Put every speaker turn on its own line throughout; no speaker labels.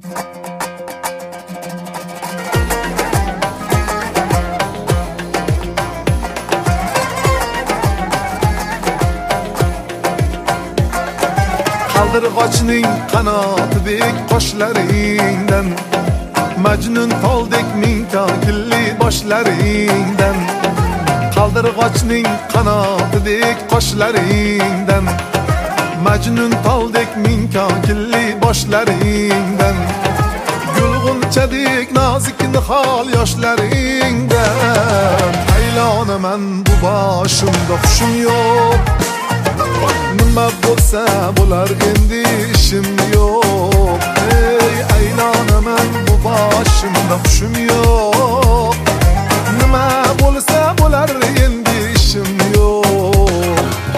Qaldirg'ochning qanotidek qoshlaringdan, Majnun toldek ming kokilli boshlaringdan. Qaldirg'ochning qanotidek qoshlaringdan, Majnun toldek ming kokilli boshlaringdan. Gulg'unchadek nozik nihol yoshlaringdan. Aylonaman bu boshimda hushim yo'q, nima bo'lsa bo'lar endi ishim yo'q. Ey aylonaman bu boshimda hushim yo'q, nima bo'lsa bo'lar endi ishim yo'q.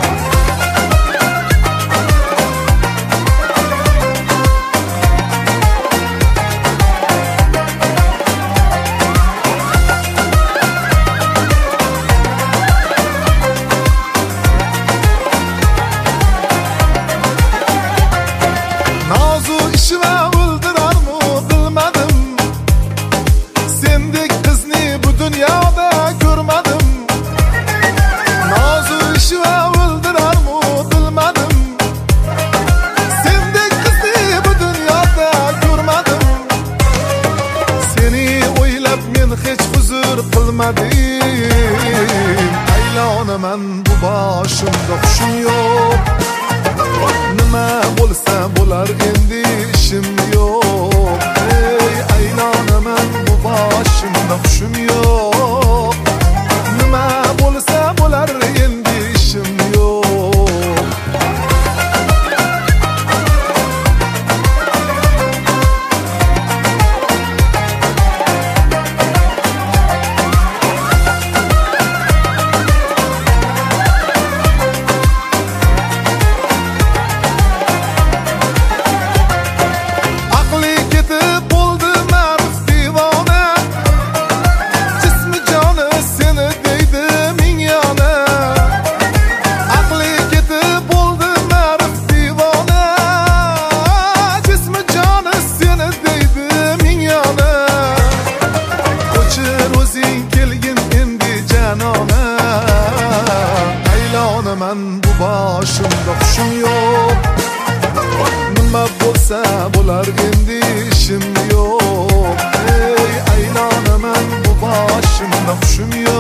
Aylonaman bu boshimda hushim yo'q, nima bo'lsa bo'lar endi ishim yo'q. Ey aylonaman bu boshimda hushim yo'q, nima bo'lsa bo'lar endi ishim yo'q. Aylonaman bu boshimda hushim yo'q, nima bo'lsa bo'lar endi ishim yo'q. Ey aylonaman bu boshimda hushim yo'q.